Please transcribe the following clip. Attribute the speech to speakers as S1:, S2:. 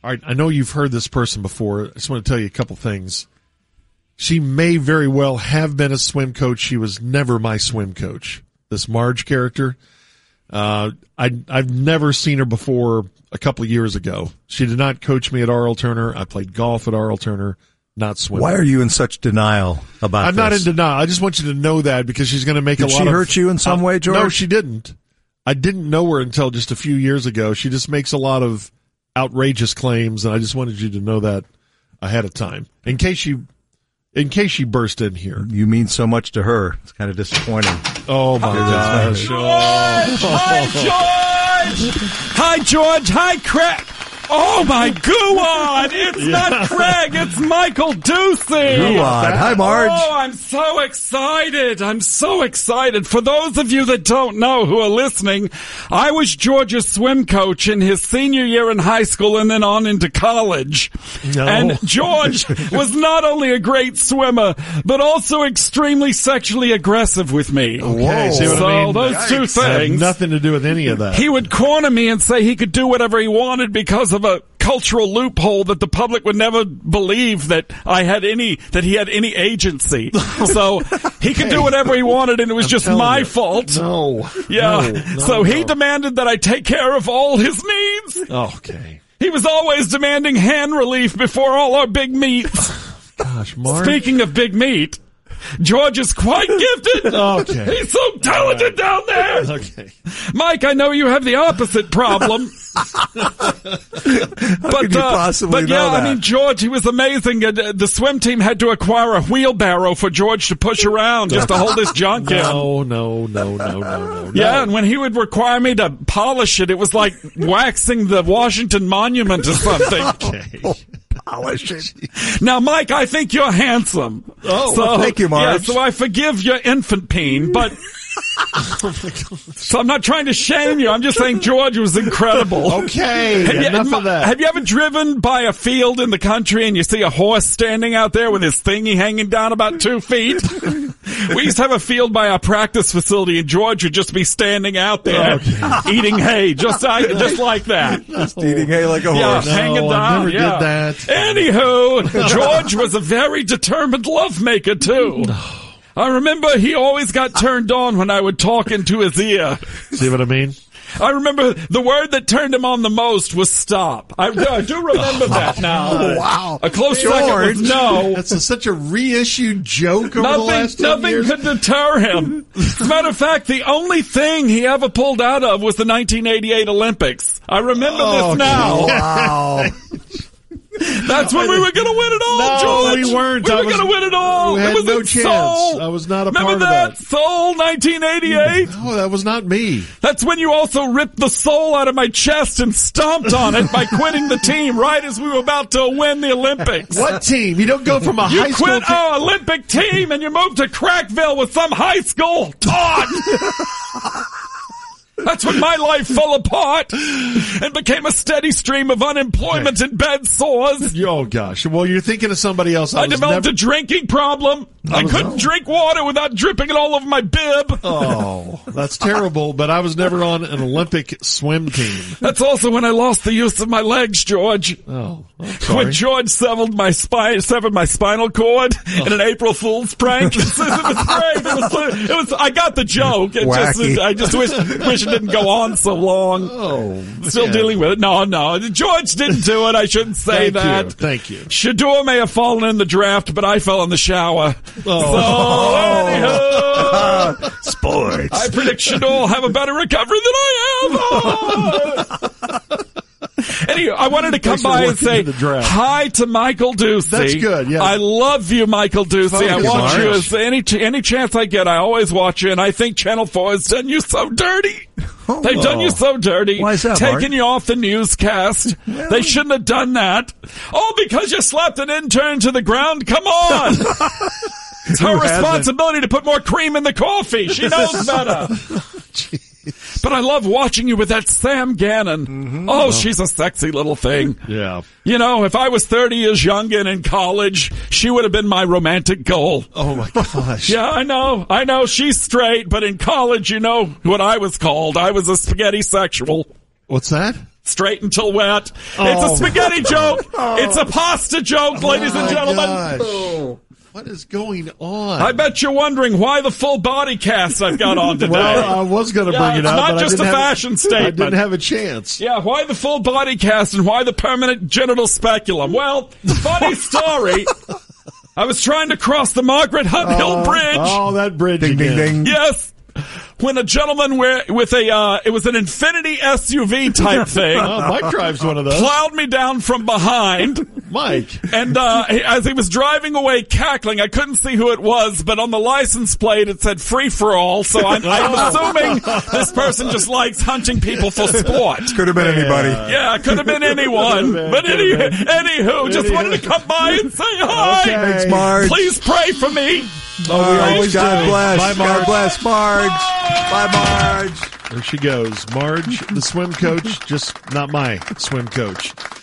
S1: All right, I know you've heard this person before. I just want to tell you a couple things. She may very well have been a swim coach. She was never my swim coach. This Marge character, I've never seen her before a couple of years ago. She did not coach me at R.L. Turner. I played golf at R.L. Turner, not swimming.
S2: Why are you in such denial about this?
S1: I'm not in denial. I just want you to know that because she's going to make a lot of...
S2: Did she hurt you in some way, George?
S1: No, she didn't. I didn't know her until just a few years ago. She just makes a lot of outrageous claims, and I just wanted you to know that ahead of time. In case you burst in here.
S2: You mean so much to her. It's kind of disappointing.
S1: Oh, my gosh.
S3: Hi, George! Hi, George! Hi, Craig! Oh, my goo-on! It's not Craig, it's Michael Ducey!
S2: Goo-on. Hi, Marge.
S3: Oh, I'm so excited. I'm so excited. For those of you that don't know who are listening, I was George's swim coach in his senior year in high school and then on into college.
S1: No.
S3: And George was not only a great swimmer, but also extremely sexually aggressive with me.
S1: Okay, see what
S3: so
S1: I mean?
S3: those two
S1: Have
S3: things.
S1: nothing to do with any of that.
S3: He would corner me and say he could do whatever he wanted because of a cultural loophole that the public would never believe that he had any agency. So he could do whatever he wanted and it was just my fault.
S1: No.
S3: Yeah. So he demanded that I take care of all his needs.
S1: Okay.
S3: He was always demanding hand relief before all our big meets.
S1: Gosh, Marge.
S3: Speaking of big meat, George is quite gifted.
S1: Okay.
S3: He's so talented down there.
S1: Okay.
S3: Mike, I know you have the opposite problem.
S2: Could you possibly know
S3: yeah,
S2: that?
S3: I mean, George, he was amazing. The swim team had to acquire a wheelbarrow for George to push around just to hold his junk in.
S1: No.
S3: Yeah, and when he would require me to polish it, it was like waxing the Washington Monument or something.
S1: Okay.
S2: Polish it.
S3: Now, Mike, I think you're handsome.
S2: Oh, well, thank you, Marge.
S3: Yeah, so I forgive your infant peen, but... So I'm not trying to shame you. I'm just saying George was incredible.
S1: Okay, enough of that.
S3: Have you ever driven by a field in the country and you see a horse standing out there with his thingy hanging down about 2 feet? We used to have a field by our practice facility, and George would just be standing out there eating hay, just like that.
S2: Just eating hay like a
S3: Yeah,
S2: horse.
S3: hanging down.
S1: I never
S3: yeah.
S1: did that.
S3: Anywho, George was a very determined lovemaker, too. I remember he always got turned on when I would talk into his ear.
S1: See what I mean?
S3: I remember the word that turned him on the most was stop. I do remember that now.
S2: Oh, wow.
S3: A close second was no.
S1: That's such a reissued joke over the last 10
S3: Nothing
S1: years.
S3: could deter him. As a matter of fact, the only thing he ever pulled out of was the 1988 Olympics. I remember this now.
S2: Wow.
S3: That's when we were going to win it all,
S1: No,
S3: George.
S1: we weren't.
S3: We were going to win it all.
S1: We had
S3: It was
S1: no
S3: in
S1: chance.
S3: Seoul.
S1: I was not a
S3: Remember
S1: part of
S3: that?
S1: that.
S3: Seoul 1988?
S1: No, that was not me.
S3: That's when you also ripped the soul out of my chest and stomped on it by quitting the team right as we were about to win the Olympics.
S1: What team? You don't go from a
S3: You
S1: high school
S3: quit
S1: team.
S3: our Olympic team and you moved to Crackville with some high school taunt. That's when my life fell apart and became a steady stream of unemployment and bed sores.
S1: Oh, gosh. Well, you're thinking of somebody else.
S3: I developed a drinking problem. I couldn't drink water without dripping it all over my bib.
S1: Oh, that's terrible, but I was never on an Olympic swim team.
S3: That's also when I lost the use of my legs, George.
S1: Oh, sorry.
S3: When George severed my spinal cord in an April Fool's prank. It was great. It was, I got the joke. I just wish it didn't go on so long.
S1: Oh,
S3: Still dealing with it. No. George didn't do it. I shouldn't say that.
S1: Thank you.
S3: Shador may have fallen in the draft, but I fell in the shower.
S1: Oh.
S3: So, anywho,
S2: Sports.
S3: I predict Shador will have a better recovery than I have. Anyway, I wanted to come
S1: Thanks for
S3: by and
S1: working
S3: say
S1: in the draft.
S3: hi to Michael Ducey.
S1: That's good, yeah.
S3: I love you, Michael Ducey.
S1: Focus,
S3: I watch you
S1: Marge.
S3: as any chance I get. I always watch you, and I think Channel 4 has done you so dirty. They've done you so dirty.
S2: Why is that,
S3: Taking
S2: Mark?
S3: you off the newscast. They shouldn't have done that. Oh, because you slapped an intern to the ground? Come on. It's her
S2: Who hasn't?
S3: responsibility to put more cream in the coffee. She knows better. But I love watching you with that Sam Gannon.
S2: Mm-hmm.
S3: Oh, she's a sexy little thing.
S1: Yeah.
S3: You know, if I was 30 years younger and in college, she would have been my romantic goal.
S1: Oh, my gosh.
S3: Yeah, I know. She's straight, but in college, you know what I was called. I was a spaghetti sexual.
S1: What's that?
S3: straight until wet.
S1: Oh.
S3: It's a spaghetti joke. It's a pasta joke, ladies and
S1: My
S3: gentlemen.
S1: gosh. What is going on?
S3: I bet you're wondering why the full body cast I've got on today.
S1: Well, I was going to
S3: Yeah,
S1: bring it
S3: it's
S1: up,
S3: not
S1: but
S3: just
S1: I didn't
S3: a
S1: have
S3: fashion statement.
S1: I didn't have a chance.
S3: Yeah, why the full body cast and why the permanent genital speculum? Well, funny story. I was trying to cross the Margaret Hunt Hill Bridge.
S1: Oh, that bridge
S2: Ding, ding,
S1: again.
S2: ding.
S3: Yes. When a gentleman with it was an Infiniti SUV type thing,
S1: Oh, Mike drives one of those.
S3: plowed me down from behind.
S1: Mike.
S3: And as he was driving away cackling, I couldn't see who it was, but on the license plate it said free for all, so I'm assuming this person just likes hunting people for sport.
S2: Could have been anybody.
S3: Yeah, it could have been anyone.
S1: been,
S3: But
S1: could have been.
S3: anywho, just wanted to come by and say hi.
S1: Okay.
S2: Thanks, Marge.
S3: Please pray for me.
S2: Marge, God
S1: do.
S2: bless.
S1: Bye, Marge.
S2: God bless, Marge. Bye, Marge.
S1: There she goes. Marge, the swim coach, just not my swim coach.